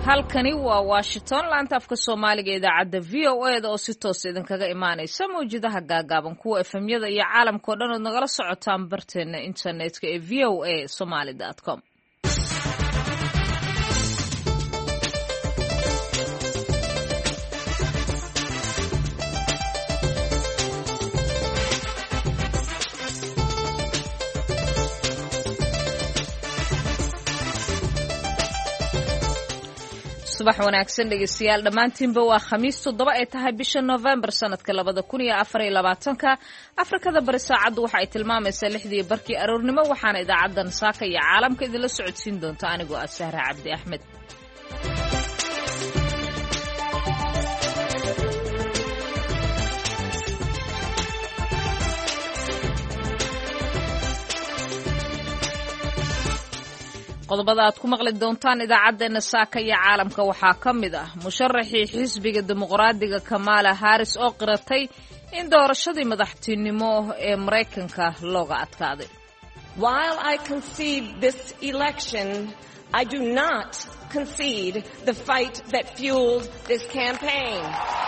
halkani waa Washington laanta afka Soomaaliga idaacada VOA da oo si toos idinkaga imaanaysa mawjadaha gaagaaban kuwa FM-yada iyo caalamka oo dhan oo nagala socotaan barteena internetka ee voasomali.com. subax wanaagsan dhegeystayaal dhammaantiinba waa khamiis 7 ay tahay bisha November sanadka 2024 Afrikada bari saacadu waxa ay tilmaamaysaa 6:00 barkii aroornimo waxaana idaacadan saaka iyo caalamka idinla socodsiin doonta anigoo ah Sahra Cabdi Axmed. qodobada aad ku maqli doontaan idaacadeena saaka iyo caalamka waxaa ka mid ah musharaxii xisbiga dimuqraadiga Kamala Harris oo qiratay in doorashadii madaxtinimo ee Mareykanka looga adkaaday. While I concede this election, I do not concede the fight that fueled this campaign.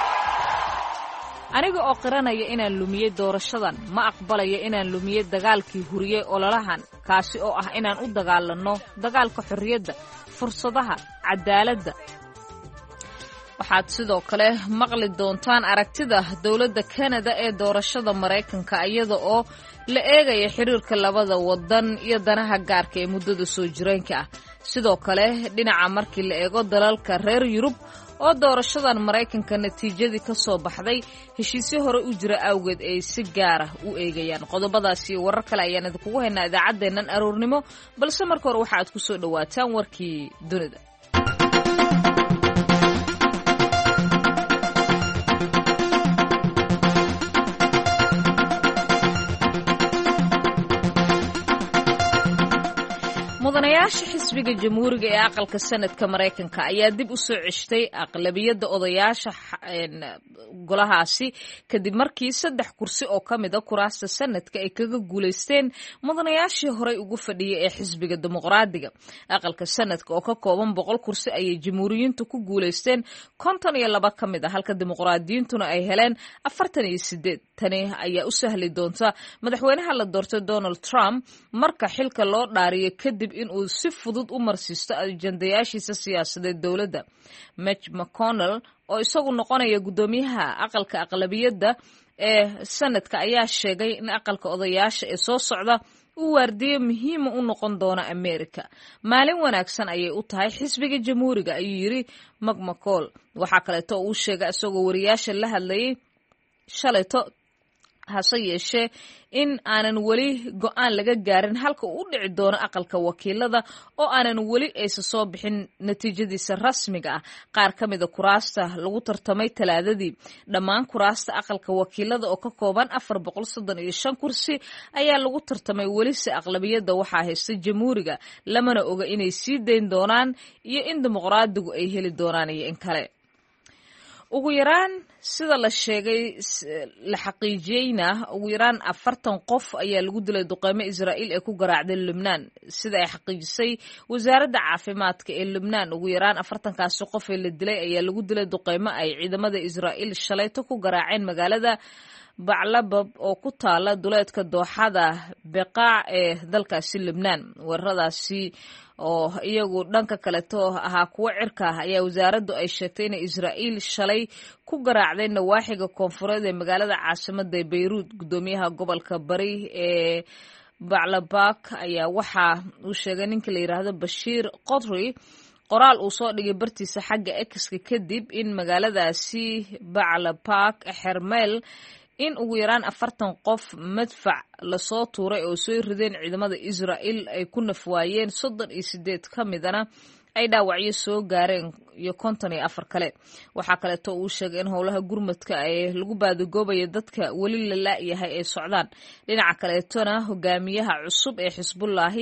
aniga oo qiranaya inaan lumiyay doorashadan ma aqbalayo inaan lumiyay dagaalkii huriyay ololahan kaasi oo ah inaan u dagaalano dagaalka xorriyadda fursadaha cadaaladda. waxaad sidoo kale maqli doontaan aragtida dawladda Canada ee doorashada Mareykanka iyada oo la eegaya xiriirka labada wadan iyo danaha gaarka ee muddada soo jireenka ah. sidoo kale dhinaca markii la eego dalalka reer Yurub oo doorashadan Mareykanka natiijadii ka soo baxday heshiisyo hore u jira awgeed ay si gaar ah u eegayaan. qodobadaas iyo warar kale ayaan idinku haynaa idaacadeena aroornimo balse marka hore waxa aad ku soo dhawaataan warkii dunida. mudanayaasha xisbiga jamhuuriga ee aqalka sanadka Mareykanka ayaa dib u soo ceshtay aqlabiyadda odayaasha golahaasi kadib markii 3 kursi oo kamid ah kuraasta sanadka ay kaga guuleysteen mudanayaashii horey ugu fadhiyay ee xisbiga dimuqraadiga. aqalka sanadka oo ka kooban 100 kursi ayay jamhuuriyiintu ku guuleysteen 52 kamid ah halka dimuqraadiyiintuna ay heleen 48. tani ayaa u sahli doonta madaxweynaha la doortay Donald Trump marka xilka loo dhaariyo kadib in uu si fudud u marsiisto ajandayaashiisa siyaasadeed dawladda. Mitch McConnell oo isagu noqonaya gudoomiyaha aqalka aqlabiyadda ee sanadka ayaa sheegay in aqalka odayaasha ee soo socda uu waardiyo muhiim u noqon doona Amerika. maalin wanaagsan ayay u tahay xisbiga jamhuuriga ayuu yiri McConnell. waxa kale oo uu sheegay isagoo wariyaasha la hadlayay shalayto hase yeeshee in aanan weli go'aan laga gaarin halka uu u dhici doono aqalka wakiilada oo aanan weli aysa soo bixin natiijadiisa rasmiga ah. qaar ka mid ah kuraasta lagu tartamay talaadadii dhammaan kuraasta aqalka wakiilada oo ka kooban 435 kursi ayaa lagu tartamay welise aqlabiyadda waxaa haysta jamhuuriga lamana oga inay sii dayn doonaan iyo in dimuqraadigu ay heli doonaan iyo in kale. ugu yaraan sida la sheegay la xaqiijiyayna ugu yaraan 40 qof ayaa lagu dilay duqeymo Israa'iil ee ku garaacday Lebanon sida ay xaqiijisay wasaaradda caafimaadka ee Lebanon. ugu yaraan 40kaasi qof ee la dilay ayaa lagu dilay duqeymo ay ciidamada Israa'iil shalayto ku garaaceen magaalada Baclabab oo ku taala duleedka dooxada Beqaac ee dalkaasi Lebanon. weeraradaasi oo iyagu dhanka kale ahaa kuwa cirka ah ayaa wasaaraddu ay sheegtay in Israa'iil shalay ku garaacday nawaaxiga koonfureed ee magaalada caasimadda Beirut. gudoomiyaha gobolka bari ee Baclabak ayaa waxa uu sheegay ninka la yiraahdo Bashiir Qodri qoraal uu soo dhigay bartiisa xagga X-ka kadib in magaaladaasi Baclabak xermeel in ugu yaraan 40 qof madfac la soo tuuray oo soo rideen ciidamada Israa'iil ay ku nafwaayeen 38 kamidana ay dhaawacyo soo gaareen iyo 54 kale. waxa kale oo uu sheegay in howlaha gurmadka ay lagu baadagoobayo dadka wali la laayahay ay socdaan. dhinaca kale toona hogaamiyaha cusub ee Xisbullaahi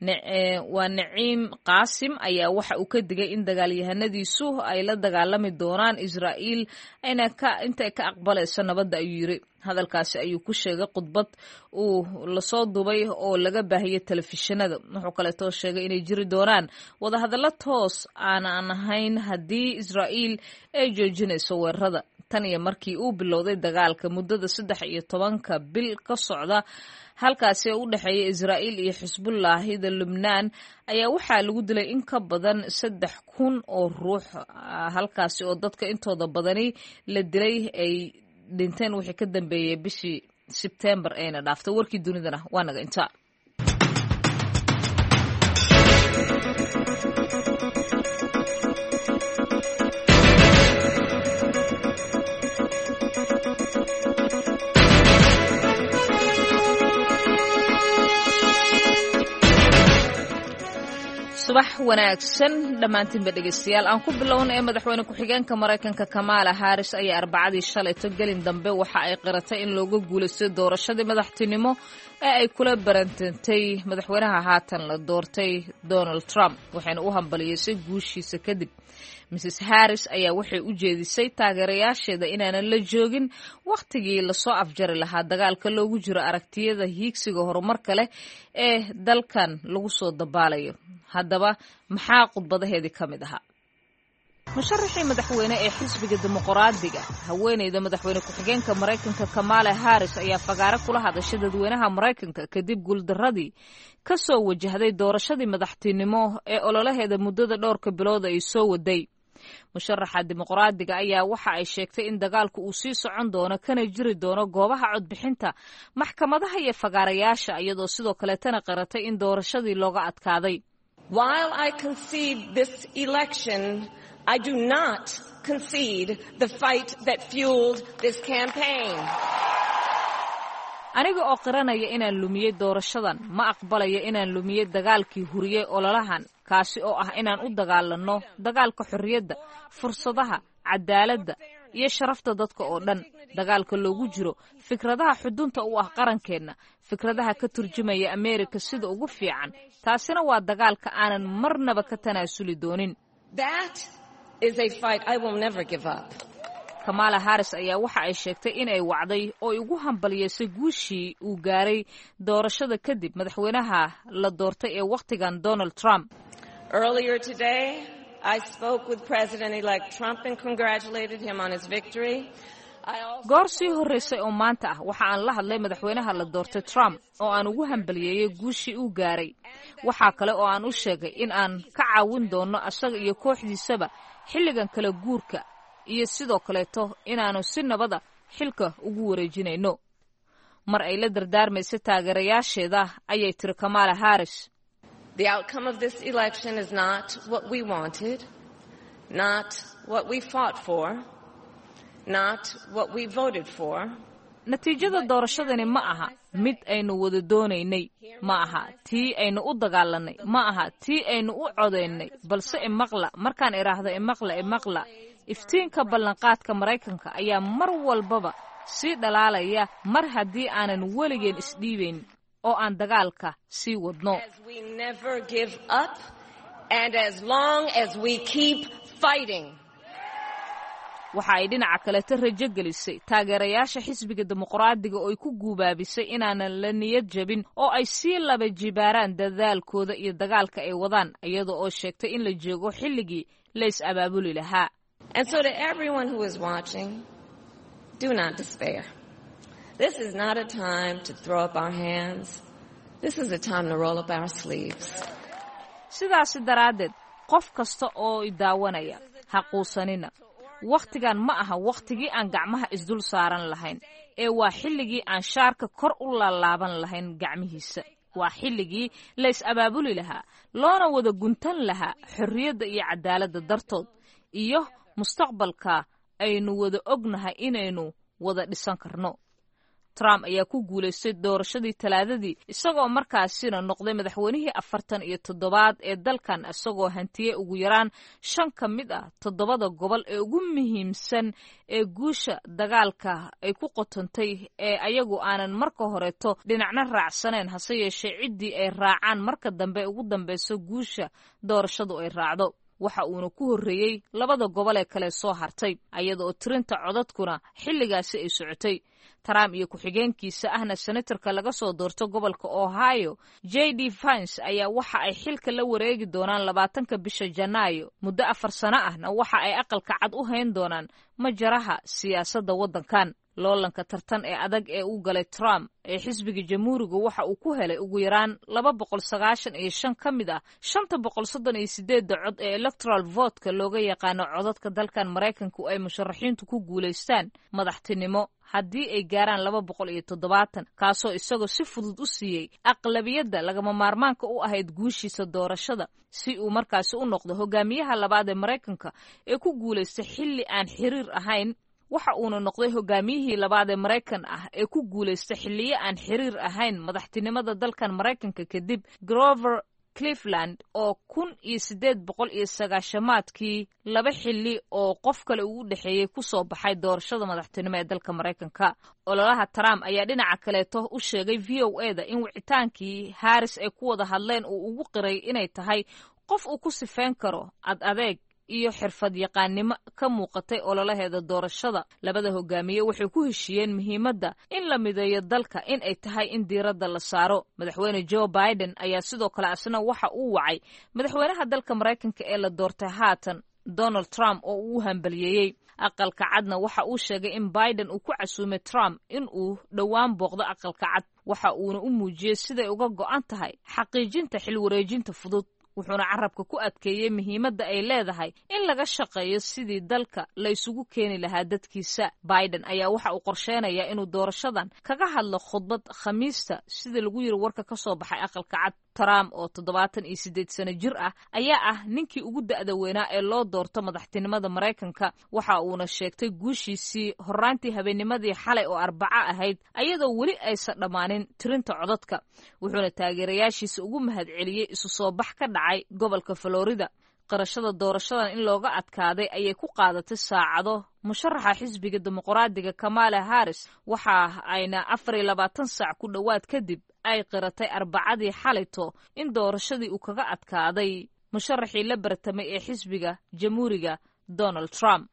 waa Naciim Qaasim ayaa waxa uu ka digay in dagaalyahanadiisu ay la dagaalami doonaan Israa'iil inta ay ka aqbalayso nabadda ayuu yiri. hadalkaasi ayuu ku sheegay khudbad uu la soo dubay oo laga baahiyay telefishinada. wuxuu kale oo sheegay inay jiri doonaan wada hadallo toos aan ahayn haddii Israa'iil ay joojinayso weerarada. Tan iyo markii uu bilowday dagaalka muddada 13 bil ka socda halkaasi u dhaxeeya Israa'iil iyo Xisbullaahida Lubnaan ayaa waxaa lagu dilay in ka badan 3,000 oo ruux halkaasi oo dadka intooda badani la dilay ay dhinteen wixii ka dambeeyay bishii Sebtembar ayna dhaaftay. Warkii dunidana waa naga intaa. subax wanaagsan dhammaantiinba dhegeystayaal aan ku bilowna ee madaxweyne ku-xigeenka Mareykanka Kamala Harris ayaa Arbacadii shalay gelin dambe waxa ay qiratay in looga guuleystay doorashadii madaxtinimo ee ay kula barantantay madaxweynaha haatan la doortay Donald Trump waxayna u hambalyeysay guushiisa kadib. Mrs. Harris ayaa waxay u jeedisay taageerayaasheeda inaanan la joogin waqtigii la soo afjari lahaa dagaalka loogu jiro aragtiyada hiigsiga horumarka leh ee dalkan lagu soo dabaalayo. Haddaba maxaa khudbadaheedii ka mid ahaa? musharaxii madaxweyne ee xisbiga dimuqraadiga haweeneyda madaxweyne ku-xigeenka Mareykanka Kamala Harris ayaa fagaare kula hadashay dadweynaha Mareykanka kadib guuldaradii ka soo wajahday doorashadii madaxtinimo ee ololaheeda muddada dhowrka bilood ay soo waday. musharaxa dimuqraadiga ayaa waxa ay sheegtay in dagaalku uu sii socon doono kana jiri doono goobaha codbixinta, maxkamadaha iyo fagaarayaasha, iyadoo sidoo kale tana qiratay in doorashadii looga adkaaday. While I concede this election, I do not concede the fight that fueled this campaign. Aniga oo qiranaya inaan lumiyay doorashadan, ma aqbalayo inaan lumiyay dagaalkii huriyay ololahan, kaasi oo ah inaan u dagaalano dagaalka xorriyadda, fursadaha, cadaaladda iyo sharafta dadka oo dhan. Dagaalka loogu jiro fikradaha xudunta u ah qarankeena, fikradaha ka turjumaya Ameerika sida ugu fiican. Taasina waa dagaalka aanan marnaba ka tanaasuli doonin. That is a fight I will never give up. Kamala Harris ayaa waxa ay sheegtay in ay wacday oo ugu hambalyeysay guushii uu gaaray doorashada kadib madaxweynaha la doortay ee waqtigan Donald Trump. Earlier today, I spoke with President-elect Trump and congratulated him on his victory. goor sii horreysay oo maanta ah waxa aan la hadlay madaxweynaha la doortay Trump oo aan ugu hambalyeeyay guushii uu gaaray. Waxa kale oo aan u sheegay in aan ka caawin doono asaga iyo kooxdiisaba xilligan kala guurka iyo sidoo kaleeto inaanu si nabada xilka ugu wareejinayno. Mar ay la dardaarmaysay taageerayaasheeda ayay tiri Kamala Harris. The outcome of this election is not what we wanted, not what we fought for, not what we voted for. Natiijada doorashadani ma aha mid aynu wada doonaynay, ma aha tii aynu u dagaalanay, ma aha tii aynu u codaynay, balse imaqla markaan iraahdo imaqla iftiinka ballanqaadka Mareykanka ayaa mar walbaba sii dhalaalaya mar haddii aanan weligeen isdhiibayn oo aan dagaalka sii wadno. As we never give up and as long as we keep fighting. waxa ay dhinaca kale rajo gelisay taageerayaasha xisbiga dimuqraadiga oo ay ku guubaabisay inaanan la niyad jabin oo ay sii laba jibaaraan dadaalkooda iyo dagaalka ay wadaan, iyadoo oo sheegtay in la joogo xilligii la is abaabuli lahaa. And so to everyone who is watching, do not despair. This is not a time to throw up our hands. This is a time to roll up our sleeves. Sidaas daraadeed, qof kasta oo i daawanaya ha quusanina. Waqtigan ma aha waqtigii aan gacmaha isdul saaran lahayn, ee waa xilligii aan shaarka kor u laalaaban lahayn gacmihiisa. Waa xilligii la is abaabuli lahaa, loona wada guntan lahaa xorriyadda iyo cadaaladda dartood, iyo mustaqbalka aynu wada ognahay inaynu wada dhisan karno. Trump ayaa ku guuleystay doorashadii Talaadadii isagoo markaasina noqday madaxweynihii 47 ee dalkan, isagoo hantiyay ugu yaraan 5 ka mid ah 7 gobol ee ugu muhiimsan ee guusha dagaalka ay ku qotantay ee ayagu aanan marka horeeto dhinacna raacsaneen, hase yeeshee ciddii ay raacaan marka dambe ugu dambeyso guusha doorashadu ay raacdo. waxa uuna ku horreeyey labada gobol ee kale soo hartay iyada oo tirinta codadkuna xilligaasi ay socotay. Trump iyo ku-xigeenkiisa ahna senatorka laga soo doorto gobolka Ohio J.D. Vance ayaa waxa ay xilka la wareegi doonaan 20 bisha Janaayo. Muddo 4 sano ahna waxa ay aqalka cad u hayn doonaan majaraha siyaasadda waddankan. loolanka tartan ee adag ee uu galay Trump ee xisbiga Jamhuuriga waxa uu ku helay ugu yaraan 295 ka mid ah 538 cod ee electoral vote-ka looga yaqaano codadka dalkan Mareykanku ay musharaxiintu ku guuleystaan madaxtinimo haddii ay gaaraan 270 kaasoo isagoo si fudud u siiyey aqlabiyadda lagama maarmaanka u ahayd guushiisa doorashada si uu markaasi u noqdo hogaamiyaha labaad ee Mareykanka ee ku guuleystay xilli aan xiriir ahayn. waxa uuna noqday hogaamiyihii labaad ee Mareykan ah ee ku guuleystay xilliyo aan xiriir ahayn madaxtinimada dalkan Mareykanka kadib Grover Cleveland oo 1890maadkii laba xilli oo qof kale uu u dhaxeeyay ku soo baxay doorashada madaxtinimo ee dalka Mareykanka. ololaha Trump ayaa dhinaca kaleeto u sheegay VOA-da in wicitaankii Harris ay ku wada hadleen uu ugu qiray inay tahay qof uu ku sifeyn karo adeeg iyo xirfad yaqaannimo ka muuqatay ololaheeda doorashada. labada hogaamiye waxay ku heshiiyeen muhiimadda in la mideeyo dalka in ay tahay in diiradda la saaro. madaxweyne Joe Biden ayaa sidoo kale asna waxa uu wacay madaxweynaha dalka Mareykanka ee la doortay haatan Donald Trump oo uu hambaliyeeyey. aqalka cadna waxa uu sheegay in Biden uu ku casuumay Trump in uu dhowaan booqdo aqalka cad waxa uuna u muujiyey siday uga go'an tahay xaqiijinta xil wareejinta fudud. wuxuuna carabka ku adkeeyey muhiimadda ay leedahay in laga shaqeeyo sidii dalka la isugu keeni lahaa dadkiisa. Biden ayaa waxa uu qorsheynayaa inuu doorashadan kaga hadlo khudbad Khamiista sida lagu yiri warka ka soo baxay aqalka cad. Trump oo 78 sano jir ah ayaa ah ninkii ugu da'da weynaa ee loo doorto madaxtinimada Mareykanka. waxa uuna sheegtay guushiisii horraantii habeennimadii xalay oo Arbaco ahayd iyadoo weli aysan dhammaanin tirinta codadka. wuxuuna taageerayaashiisa ugu mahadceliyey isu soo bax ka dhacay gobolka Florida. qarashada doorashadan in looga adkaaday ayay ku qaadatay saacado. musharaxa xisbiga dimuqraadiga Kamala Harris waxa ayna 24 saac ku dhowaad kadib ay qiratay Arbacadii xalayto in doorashadii uu kaga adkaaday musharaxii la bartamay ee xisbiga Jamhuuriga Donald Trump.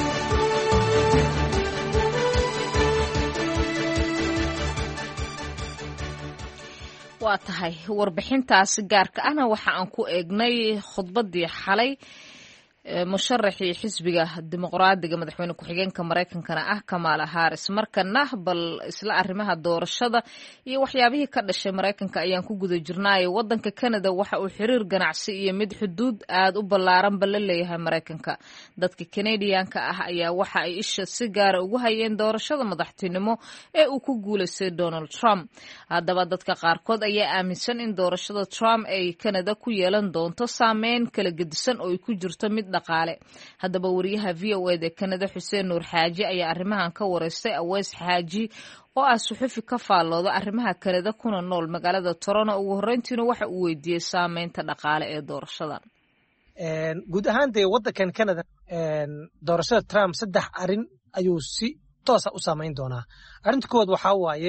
waa tahay warbixintaasi gaarka ahna waxa aan ku eegnay khudbadii xalay musharaxii xisbiga dimuqraadiga madaxweyne ku-xigeenka Mareykankana ah Kamala Harris. markana bal isla arrimaha doorashada iyo waxyaabihii ka dhashay Mareykanka ayaan ku guda jirnaayo. wadanka Canada waxa uu xiriir ganacsi iyo mid xuduud aad u ballaaran la leeyahay Mareykanka. dadka Canadianka ah ayaa waxa ay isha si gaar ah ugu hayeen doorashada madaxtinimo ee uu ku guuleystay Donald Trump. haddaba dadka qaarkood ayaa aaminsan in doorashada Trump ay Canada ku yeelan doonto saameyn kala gedisan oo ay ku jirto mid dhaqaale. haddaba wariyaha VOA-da Canada Xuseen Nuur Xaaji ayaa arrimahan ka wareystay Aweys Xaaji oo ah suxufi ka faallooda arrimaha Canada kuna nool magaalada Toronto. ugu horreyntiina waxa uu weydiiyey saameynta dhaqaale ee doorashadan. guud ahaan dee waddankan Canada doorashada Trump 3 arrin ayuu si toos ah u saameyn doonaa. arrinta koowaad waxaa waaye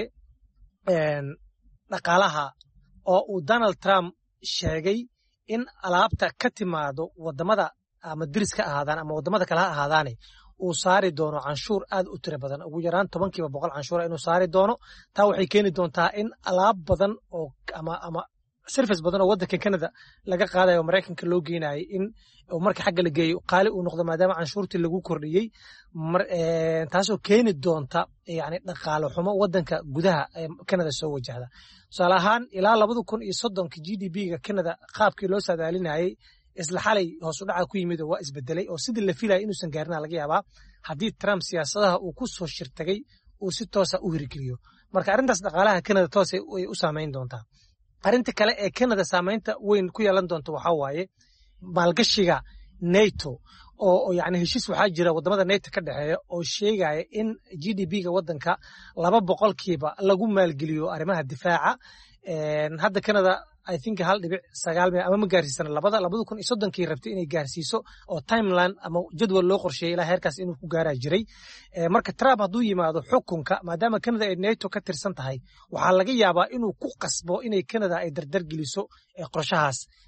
dhaqaalaha oo uu Donald Trump sheegay in alaabta ka timaado wadamada ama diriska ahaadaan ama wadamada kale ha ahaadaane uu saari doono canshuur aad u tiro badan ugu yaraan 10% canshuur inuu saari doono. taa waxay keeni doontaa in alaab badan oo ama service badan oo waddanka Canada laga qaadayo Mareykanka loo geenayo in marka xagga la geeyo qaali uu noqdo maadaama canshuurtii lagu kordhiyey. taasoo keeni doonta yani dhaqaale xumo waddanka gudaha ee Canada soo wajahda. tusaale ahaan ilaa 2030 GDP-ga Canada qaabkii loo saadaalinayay isla xalay hoos u dhaca ku yimid oo waa isbedelay oo sidii la filayay inuusan gaarin laga yaabaa haddii Trump siyaasadaha uu ku soo shirtagay uu si toos ah u hirgeliyo. marka arrintaas dhaqaalaha Canada toos ay u saameyn doontaa. arrinta kale ee Canada saameynta weyn ku yeelan doonto waxaa waaye maalgashiga NATO oo yani heshiis waxaa jira wadamada NATO ka dhaxeeya oo sheegaya in GDP-ga waddanka 2% lagu maalgeliyo arrimaha difaaca. hadda Canada I think 1.9 ama ma gaarsiisana 2030 rabtay inay gaarsiiso oo timeline ama jadwal loo qorsheeyay ilaa heerkaas inuu ku gaaraa jiray. marka Trump hadduu yimaado xukunka maadaama Canada ay NATO ka tirsan tahay waxaa laga yaabaa inuu ku qasbo inay Canada ay dardar geliso qorshahaas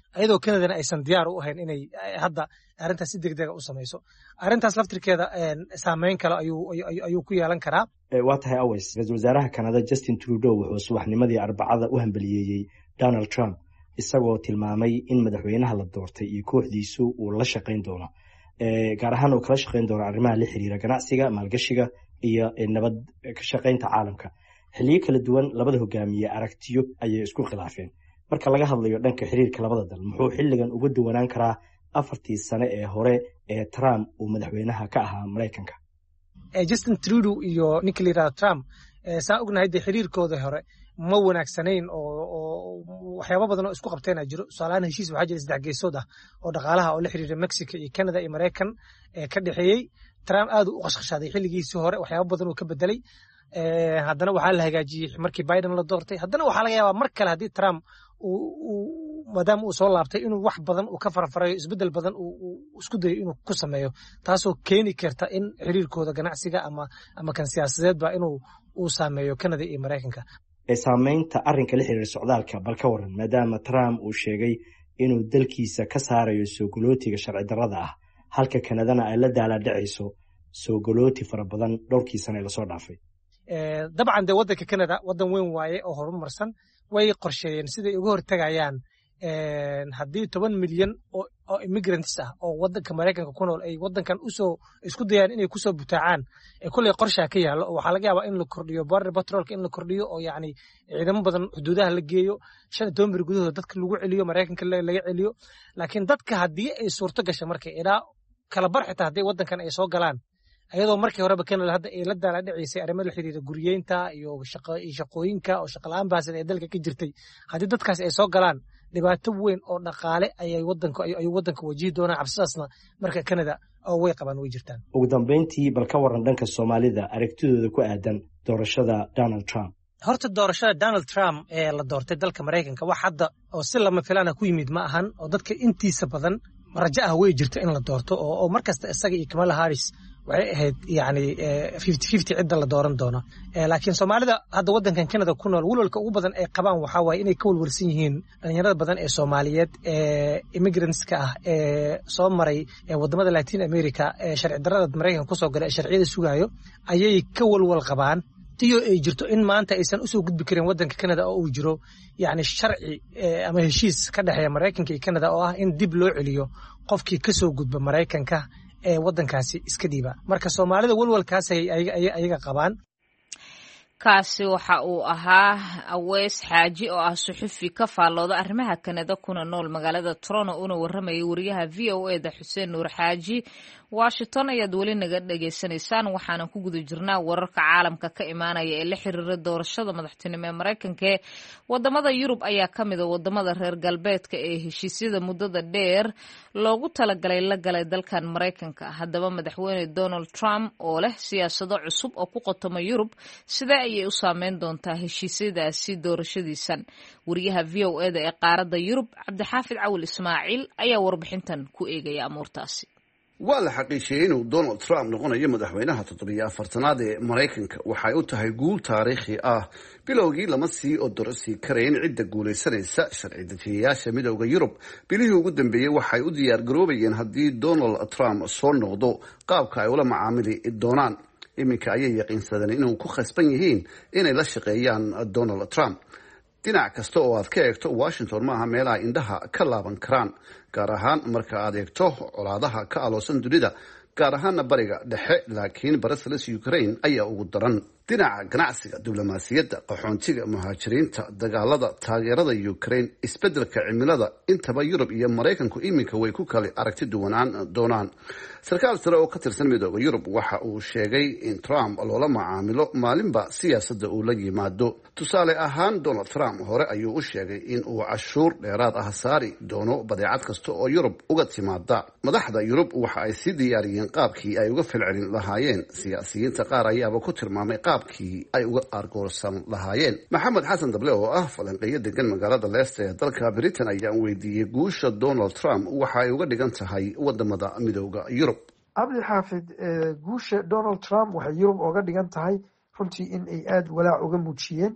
ayadoo Canadana aysan diyaar u ahayn inay hadda arrintaas si degdeg ah u samayso. Arrintaas laftirkeeda saameyn kale ayuu ku yeelan karaa. Waa tahay Aways, ra'iisul wasaaraha Canada Justin Trudeau wuxuu subaxnimadii Arbacada u hambaliyeeyay Donald Trump isagoo tilmaamay in madaxweynaha la doortay iyo kooxdiisu uu la shaqayn doono gaar ahaan uu kala shaqayn doono arrimaha la xiriira ganacsiga, maalgashiga iyo nabad ka shaqaynta caalamka. xilliyo kala duwan labada hogaamiye aragtiyo ayay isku khilaafeen. Marka laga hadlayo dhanka xiriirka labada dal, muxuu xilligan uga duwanaan karaa 4 sano ee hore ee Trump uu madaxweynaha ka ahaa Mareykanka? Justin Trudeau iyo Nicolas Trump saa ognahay xiriirkooda hore ma wanaagsanayn oo waxyaabo badan oo isku qabteen jiro. Su'aalahan heshiis waxaa jira 3 geesood ah oo dhaqaalaha oo la xiriira Mexico iyo Canada iyo Mareykan ka dhaxeeyay. Trump aad u qashqashaaday xilligiisii hore, waxyaabo badan uu ka bedelay. haddana waxaa la hagaajiyey markii Biden la doortay. haddana waxaa laga yaabaa mar kale haddii Trump maadaama uu soo laabtay inuu wax badan uu ka farfarayo, isbedel badan uu isku dayo inuu ku sameeyo, taasoo keeni karta in xiriirkooda ganacsiga ama kan siyaasadeedba uu saameeyo Canada iyo Mareykanka. Saameynta arrinka la xiriira socdaalka bal ka waran, maadaama Trump uu sheegay inuu dalkiisa ka saarayo soo galootiga sharci darrada ah, halka Canadana ay la daaladhacayso soo galooti fara badan dhowrkii sano ee lasoo dhaafay. dabcan de waddanka Canada waddan weyn waaye oo horumarsan, way qorsheeyeen siday uga hortagayaan haddii 10 milyan oo immigrants ah oo waddanka Mareykanka ku nool ay waddankan isku dayaan inay ku soo butaacaan, kulay qorshaha ka yaalo. Waxaa laga yaabaa in la kordhiyo border patrolka, in la kordhiyo oo yacni ciidamo badan xuduudaha la geeyo, 15 bir gudahooda dadka lagu celiyo Mareykanka laga celiyo. laakiin dadka haddii ay suurto gasho markay ilaa kala bar xitaa haddii waddankan ay soo galaan, ayadoo markii horeba Canada hadda ay la daaladhacaysay arrimo la xiriira guriyeynta iyo shaqooyinka oo shaqo la'aan baahsan ee dalka ka jirtay, haddii dadkaas ay soo galaan dhibaato weyn oo dhaqaale ayay waddanka wajihi doonaan. cabsidaasna marka Canada oo way qabaan way jirtaan. Ugu dambeyntii bal ka waran dhanka Soomaalida aragtidooda ku aadan doorashada Donald Trump. Horta doorashada Donald Trump ee la doortay dalka Mareykanka wax hadda oo si lama filaan ku yimid ma ahan, oo dadka intiisa badan rajo ah way jirta in la doorto oo markasta isaga iyo Kamala Harris waxay ahayd yani 50-50 cidda la dooran doono. laakiin Soomaalida hadda waddankan Canada ku nool walwalka ugu badan ay qabaan waxaa waaye inay ka walwalsan yihiin dhalinyarada badan ee Soomaaliyeed ee immigrantska ah ee soo maray wadamada Latin America ee sharci darrada Mareykanka kusoo galay sharciyada sugayo, ayay ka walwal qabaan tiyo ay jirto in maanta aysan u soo gudbi karin waddanka Canada oo uu jiro yani sharci ama heshiis ka dhaxeeya Mareykanka iyo Canada oo ah in dib loo celiyo qofkii ka soo gudba Mareykanka ee waddankaasi iska dhiiba. marka Soomaalida walwalkaas ayaga qabaan. kaasi waxa uu ahaa Aways Xaaji oo ah suxufi ka faallooda arrimaha Canada kuna nool magaalada Toronto una warramayay wariyaha VOA da Xuseen Nuur Xaaji. Washington ayaad weli naga dhageysanaysaan, waxaana ku guda jirnaa wararka caalamka ka imaanaya ee la xiriira doorashada madaxtinimo ee Mareykanka. wadamada Yurub ayaa ka mid ah wadamada reer galbeedka ee heshiisyada muddada dheer loogu talagalay la galay dalkan Mareykanka. haddaba madaxweyne Donald Trump oo leh siyaasado cusub oo ku qotoma Yurub, sidee ayay u saameyn doontaa heshiisyadaasi doorashadiisan? wariyaha VOA da ee qaaradda Yurub Cabdixaafid Cawil Ismaaciil ayaa warbixintan ku eegaya amuurtaasi. waa la xaqiijiyey inuu Donald Trump noqonayo madaxweynaha 74aad ee Mareykanka. waxay u tahay guul taariikhi ah. bilowgii lama sii odorsi karayn cidda guulaysanaysa. sharci dejiyayaasha midowda Yurub bilihii ugu dambeeyey waxay u diyaar garoobayeen haddii Donald Trump soo noqdo qaabka ay ula macaamili doonaan. iminka ayay yaqiinsadeen inuu ku khasban yihiin inay la shaqeeyaan Donald Trump. dhinac kasta oo aad ka eegto, Washington maaha meelaha indhaha ka laaban karaan, gaar ahaan marka aad eegto colaadaha ka aloosan dunida, gaar ahaana bariga dhexe. laakiin Brussels Ukraine ayaa ugu daran. dhinaca ganacsiga, diblomaasiyadda, qaxoontiga, muhaajiriinta, dagaalada, taageerada Ukraine, isbeddelka cimilada, intaba Yurub iyo Mareykanku iminka way ku kala aragti duwanaan doonaan. sarkaal sare oo ka tirsan midowda Yurub waxa uu sheegay in Trump loola macaamilo maalinba siyaasadda uu la yimaado. tusaale ahaan, Donald Trump hore ayuu u sheegay in uu cashuur dheeraad ah saari doono badeecad kasta oo Yurub uga timaada. madaxda Yurub waxa ay sii diyaariyeen qaabkii ay uga falcelin lahaayeen. siyaasiyiinta qaar ayaaba ku tilmaamay qaabkii ay uga argoorsan lahaayeen. maxamed xasan dable oo ah falanqeeyo degan magaalada Leicester ee dalka Britain ayaan weydiiyey guusha Donald Trump waxa ay uga dhigan tahay wadamada midowda Yurub. Cabdi Xaafid, guusha Donald Trump waxay Yurub uga dhigan tahay runtii in ay aad walaac uga muujiyeen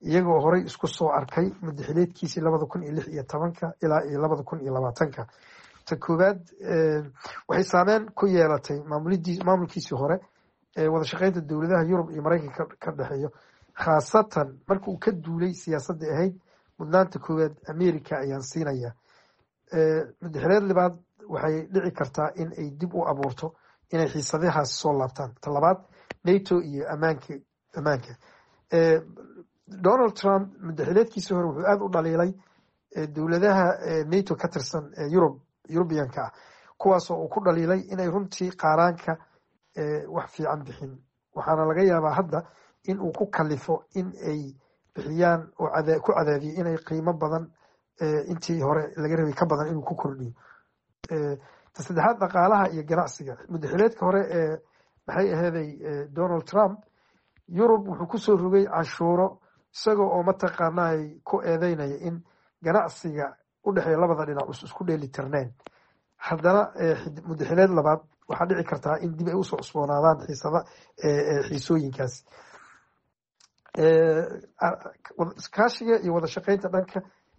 iyagoo horey isku soo arkay madaxileedkiisii 2016 ilaa 2020. ta koowaad waxay saameyn ku yeelatay maamulkiisii hore ee wada shaqeynta dowladaha Yurub iyo Mareykanka ka dhaxeeyo, khaasatan marka uu ka duulay siyaasadda ahayd mudnaanta koowaad Ameerika ayaan siinaya. madaxileed labaad waxay dhici kartaa in ay dib u abuurto inay xiisadahaas soo laabtaan. ta labaad NATO iyo ammaanka. Donald Trump madaxileedkiisii hore wuxuu aad u dhaliilay dowladaha NATO ka tirsan Yurubiyanka ah, kuwaasoo uu ku dhaliilay inay runtii qaaraanka wax fiican bixin. waxaana laga yaabaa hadda in uu ku kalifo in ay bixiyaan oo ku cadaadiyo inay qiimo badan intii hore laga rabay ka badan inuu ku kordhiyo. ta saddexaad dhaqaalaha iyo ganacsiga. madaxileedka hore maxay aheeday Donald Trump, Yurub wuxuu kusoo rogay canshuuro isagoo oo mataqaanaa ku eedeynaya in ganacsiga u dhexeeya labada dhinac isku dheeli tirneen. haddana madaxileed labaad waxaa dhici kartaa in dib ay usoo cusboonaadaan xiisooyinkaas. iskaashiga iyo wada shaqeynta dhanka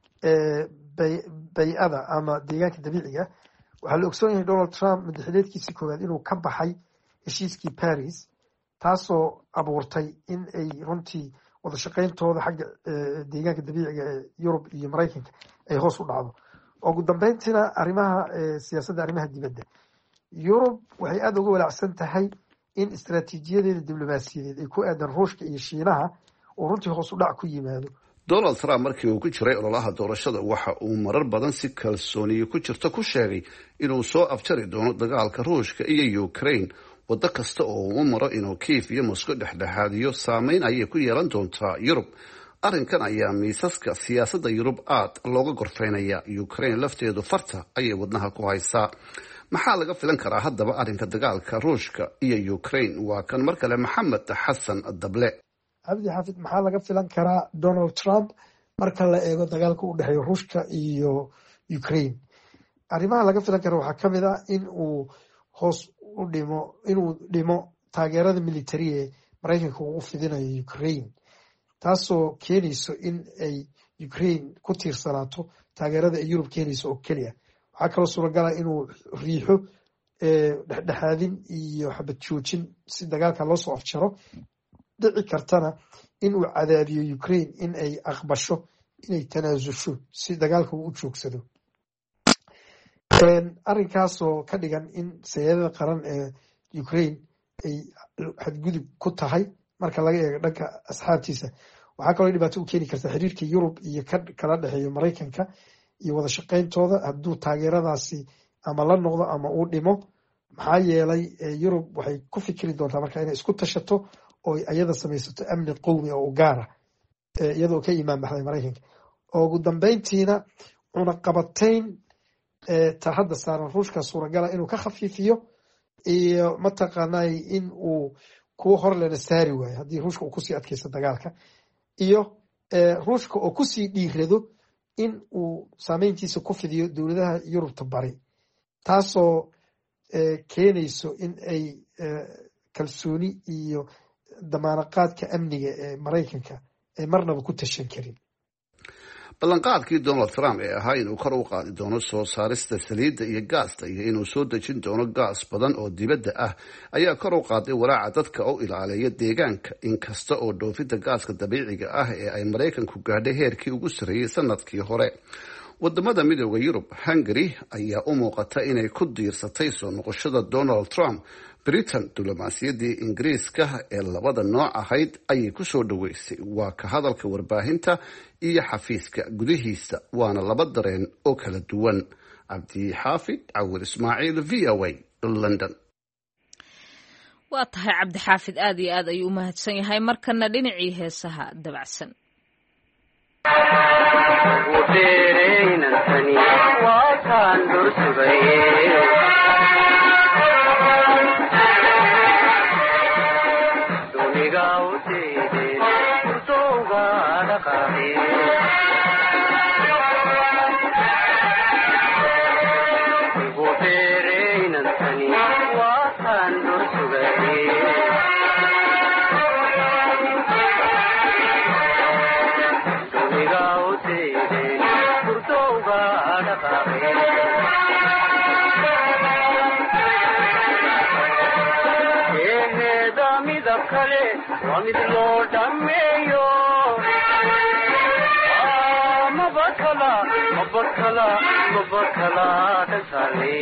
bay-ada ama deegaanka dabiiciga. waxaa la ogsoon yahay Donald Trump madaxileedkiisii koowaad inuu ka baxay heshiiskii Paris, taasoo abuurtay in ay runtii wada shaqeyntooda xagga deegaanka dabiiciga ee Yurub iyo Mareykanka ay hoos u dhacdo. ugu dambeyntiina arrimaha siyaasadda arrimaha dibadda, Yurub waxay aad uga walaacsan tahay in istaraatiijiyadeeda diblomaasiyadeed ay ku aadan Ruushka iyo Shiinaha oo runtii hoos u dhac ku yimaado. Donald Trump markii uu ku jiray ololaha doorashada waxa uu marar badan si kalsooni ku jirto ku sheegay inuu soo afjari doono dagaalka Ruushka iyo Ukraine. waddo kasta oo uu maro inuu Kiev iyo Moscow dhexdhexaadiyo saameyn ayay ku yeelan doontaa Yurub. arrinkan ayaa miisaska siyaasadda Yurub aad looga gorfeynaya. Ukraine lafteedu farta ayay wadnaha ku haysaa. maxaa laga filan karaa haddaba arrinka dagaalka Ruushka iyo Ukraine? waa kan mar kale Maxamed Xasan Dable. cabdi xaafid, maxaa laga filan karaa Donald Trump marka la eego dagaalka u dhexeeya Ruushka iyo Ukraine? arrimaha laga filan kara waxaa ka mid ah in uu hoos u dhimo taageerada military ee Mareykanka uu fidinayo Ukraine, taasoo keenayso in ay Ukraine ku tiirsanaato taageerada ay Yurub keenayso oo keliya. waxaa kaloo suuragal ah inuu riixo dhexdhexaadin iyo xabad joojin si dagaalka loo soo afjaro. dhici kartana inuu cadaadiyo Ukraine in ay aqbasho inay tanaasusho si dagaalka uu u joogsado. arrinkaasoo ka dhigan in sayidada qaran ee Ukraine ay xadgudub ku tahay marka laga eego dhanka asxaabtiisa. waxaa kaloo dhibaato u keeni karta xiriirka Yurub iyo kala dhexeeyo Mareykanka iyo wada shaqeyntooda hadduu taageeradaasi ama la noqdo ama uu dhimo. maxaa yeelay Yurub waxay ku fikiri doontaa marka inay isku tashato oo ayada samaysato amni qowmi oo u gaara iyadoo ka imaan baxday Mareykanka. ugu dambeyntiina cunaqabatayn ta hadda saaran Ruushka suuragala inuu ka khafiifiyo iyo mataqaanaa in uu kuwa hor lena saari waayo haddii Ruushka uu kusii adkaysto dagaalka, iyo Ruushka oo kusii dhiirado in uu saameyntiisa ku fidiyo dowladaha Yurubta bari, taasoo keenayso in ay kalsooni iyo damaanaqaadka amniga ee Mareykanka ay marnaba ku tashan karin. ballanqaadkii Donald Trump ee ahaa inuu kor u qaadi doono soo saarista saliidda iyo gaasta iyo inuu soo dejin doono gaas badan oo dibadda ah ayaa kor u qaaday walaaca dadka u ilaaliya deegaanka. inkasta oo dhoofinta gaaska dabiiciga ah ee ay Mareykanku gaadhay heerkii ugu sarreeyay sanadkii hore, wadamada midooda Yurub, Hungary ayaa u muuqata inay ku diirsatay soo noqoshada Donald Trump. Britain diblomaasiyaddii Ingiriiska ee labada nooc ahayd ayay ku soo dhaweysay. waa ka hadalka warbaahinta iyo xafiiska gudihiisa, waana laba dareen oo kala duwan. Cabdi Xaafid Cawir Ismaaciil, VOA, London. waa tahay Cabdi Xaafid, aad iyo aad ayuu u mahadsan yahay. markana dhinacii heesaha dabacsan. midab kale waa mid loo dhammeeyo mabakala dhasale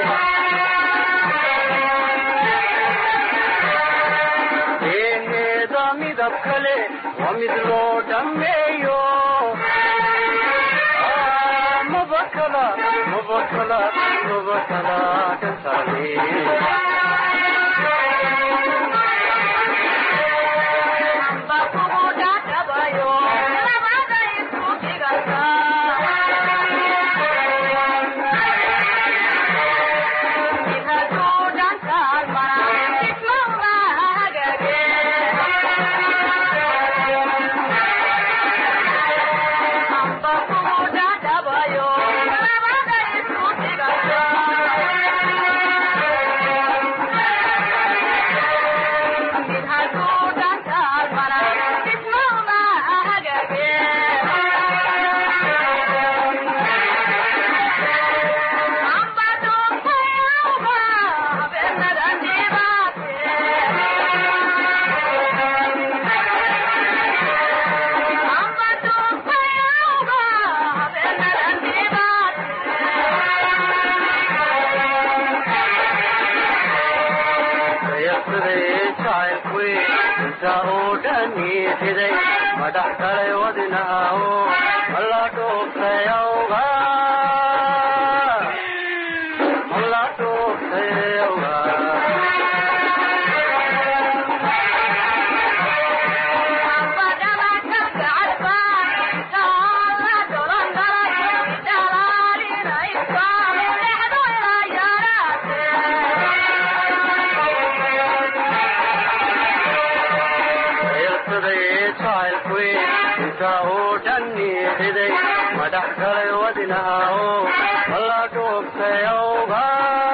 eheeda midab kale waa mid loo dhammeeyo mabakala dhasale madaxkale wadinaaho mala dhuuftayawga madaxkale wadinaaho mala dhuuftayawga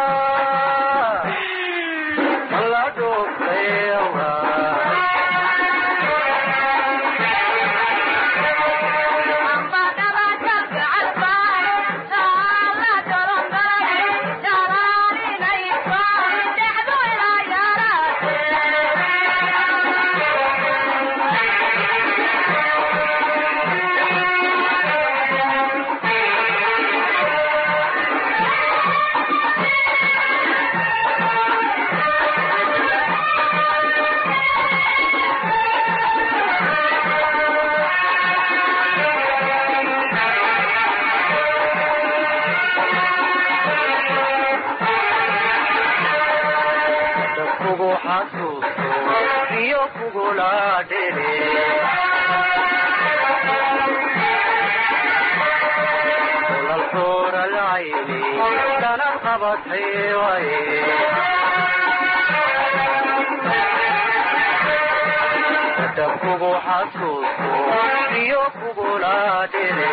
dabkugu xasuusto iyo kugula dhile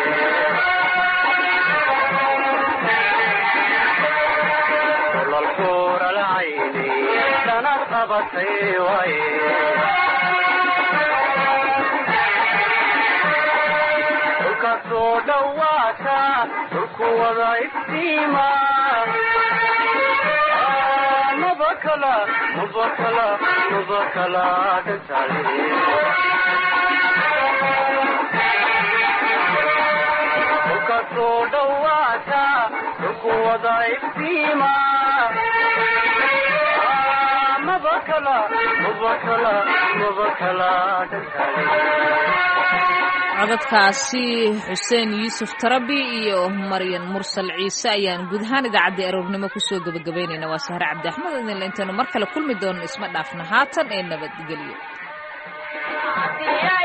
lalkuura lacayni danad qabatay waye dhulka soo dhawaata dhulku wada iftiima mubakala dhasale dhulka soo dhawaata dhulku wada iftiima mubakala dhasale codadkaasi xuseen yuusuf tarabi iyo maryan mursal ciise ayaan guud ahaan idaacaddii aroornimo kusoo gebagabaynayna waa sahre cabdi axmed idinle intaynu mar kale kulmi doono isma dhaafna haatan ee nabadgelyo